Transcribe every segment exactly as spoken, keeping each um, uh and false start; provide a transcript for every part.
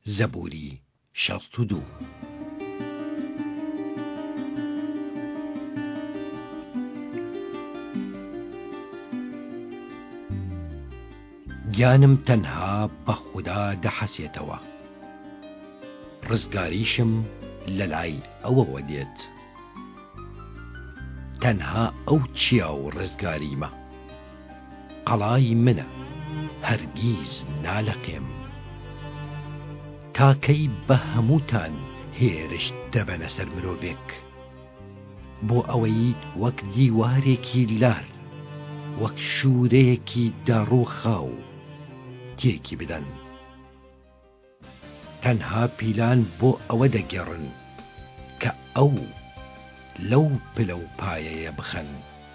زەبووری شەست و دوو. گیانم تەنها بە خودا دەحەسێتەوە، ڕزگاریشم لە لای ئەوەوە دێت. تەنها ئەو چیا و ڕزگاریمە، قەڵای منە، هەرگیز نالەقێم. تاکەی بە هەمووتان هێرشت دەبەنە سەر مرۆڤێک، بۆ ئەوەی وەک دیوارێکی لار، وەک شوورەیەکی داڕوو خاو تێکی بدەن. تەنها پیلان بۆ ئەوە دەگێڕن کە ئەو لەو پلە و پایەیە بخەن.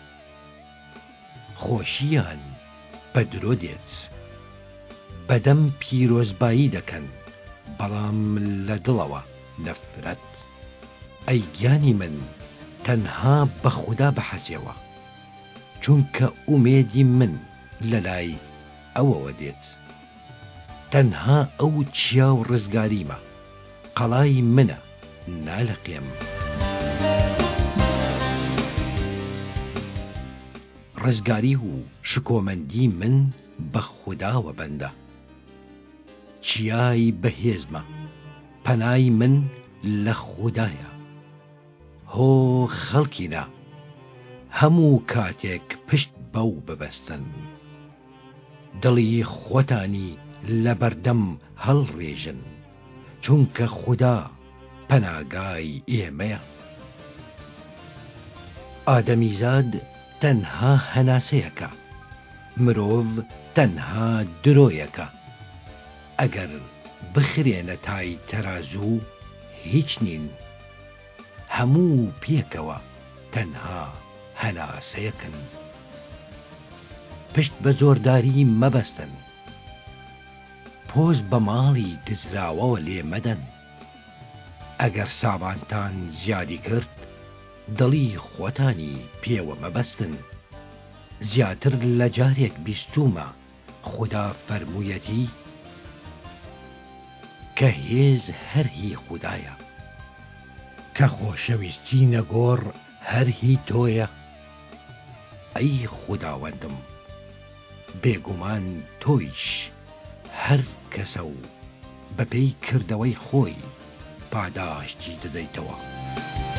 خۆشییان بە درۆ دێت، بەدەم پیرۆزبایی دەکەن، بەڵام لە دڵەوە نەفرەت. ئەی گیانی من، تەنها بە خودا بەحەسێوە، چونکە ئومێدی من لە لای ئەوەوە دێت. تەنها ئەو چیا و ڕزگاریمە، قەڵای منە، نالەقێم. ڕزگاری و شکۆمەندی من بە خوداوە بەندە، چیای بەهێزمە، پەنای من لە خودایە. هۆ خەڵکینە، هەموو کاتێک پشت بەو ببەستن، دڵی خۆتانی لە بەردەم هەڵڕێژن، چونکە خودا پەناگای ئێمەیە. ئادەمیزاد تەنها هەناسەیەکە، مرۆڤ تەنها درۆیەکە. ئەگەر بخرێنە تای تەرازوو هیچ نین، هەموو پێکەوە تەنها هەناسەیەکن. پشت بە زۆرداری مەبەستن، پۆز بە ماڵی دزراوەوە لێ مەدەن. ئەگەر ساوانتان زیادی کرد، دڵی خۆتانی پێوە مەبەستن. زیاتر لە جارێک بیستومە خودا فەرموویەتی کە هێز هەر هی خودایە، کە خۆشەویستی نەگۆڕ هەر هی تۆیە. ئەی خوداوەندم، بێگومان تۆیش هەر کەسە و بەپێی کردەوەی خۆی پاداشتی دەدەیتەوە.